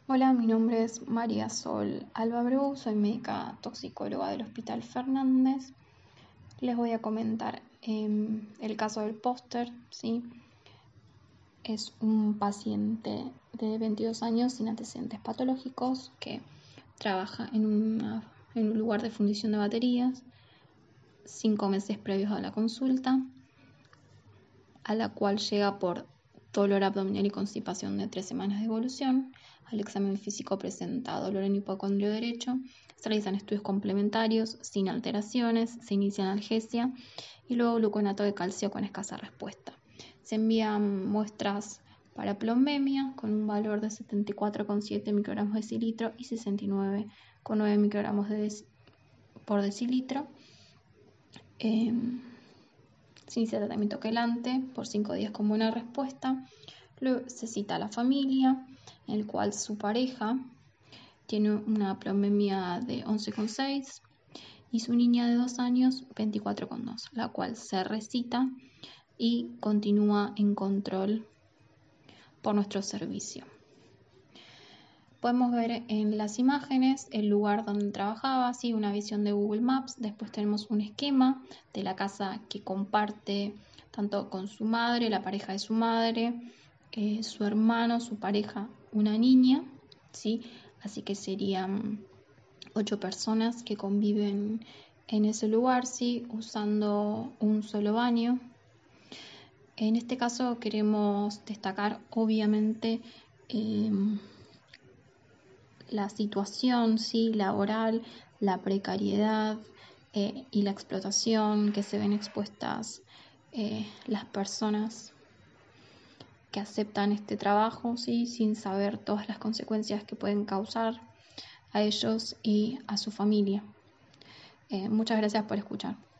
Hola, mi nombre es María Sol Alba, soy médica toxicóloga del Hospital Fernández. Les voy a comentar el caso del póster, ¿sí? Es un paciente de 22 años sin antecedentes patológicos que trabaja en un lugar de fundición de baterías, 5 meses previos a la consulta, a la cual llega por dolor abdominal y constipación de 3 semanas de evolución. Al examen físico presenta dolor en hipocondrio derecho, se realizan estudios complementarios sin alteraciones, se inicia analgesia y luego gluconato de calcio con escasa respuesta. Se envían muestras para plombemia con un valor de 74,7 microgramos de decilitro y 69,9 microgramos por decilitro. Se inicia tratamiento quelante por 5 días con buena respuesta. Luego se cita a la familia, en el cual su pareja tiene una plombemia de 11,6 y su niña de 2 años 24,2, la cual se recita y continúa en control por nuestro servicio. Podemos ver en las imágenes el lugar donde trabajaba, ¿sí? Una visión de Google Maps. Después tenemos un esquema de la casa que comparte tanto con su madre, la pareja de su madre, su hermano, su pareja, una niña, ¿sí? Así que serían 8 personas que conviven en ese lugar, ¿sí? Usando un solo baño. En este caso queremos destacar obviamente la situación, ¿sí? Laboral, la precariedad y la explotación que se ven expuestas las personas que aceptan este trabajo, ¿sí? Sin saber todas las consecuencias que pueden causar a ellos y a su familia. Muchas gracias por escuchar.